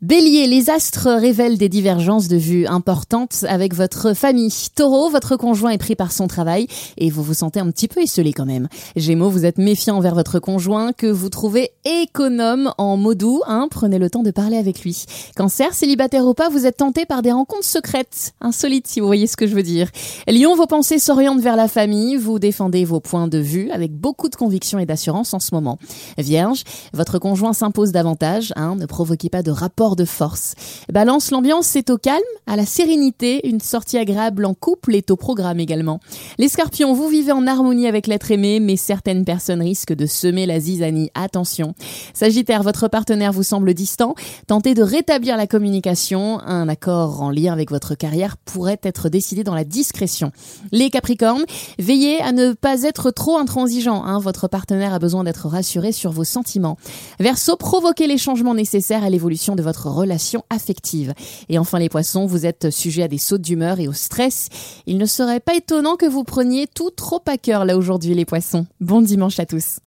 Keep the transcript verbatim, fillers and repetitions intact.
Bélier, les astres révèlent des divergences de vues importantes avec votre famille. Taureau, votre conjoint est pris par son travail et vous vous sentez un petit peu esseulé quand même. Gémeaux, vous êtes méfiant envers votre conjoint que vous trouvez économe en mots doux, hein, prenez le temps de parler avec lui. Cancer, célibataire ou pas, vous êtes tenté par des rencontres secrètes, insolites si vous voyez ce que je veux dire. Lion, vos pensées s'orientent vers la famille, vous défendez vos points de vue avec beaucoup de conviction et d'assurance en ce moment. Vierge, votre conjoint s'impose davantage, hein, ne provoquez pas de rapport de force. Balance, l'ambiance c'est au calme, à la sérénité, une sortie agréable en couple est au programme également. Les Scorpions, vous vivez en harmonie avec l'être aimé, mais certaines personnes risquent de semer la zizanie, attention. Sagittaire, votre partenaire vous semble distant, tentez de rétablir la communication, un accord en lien avec votre carrière pourrait être décidé dans la discrétion. Les Capricornes, veillez à ne pas être trop intransigeant, hein, votre partenaire a besoin d'être rassuré sur vos sentiments. Verseau, provoquez les changements nécessaires à l'évolution de votre relation affective. Et enfin les Poissons, vous êtes sujet à des sautes d'humeur et au stress. Il ne serait pas étonnant que vous preniez tout trop à cœur là aujourd'hui les Poissons. Bon dimanche à tous.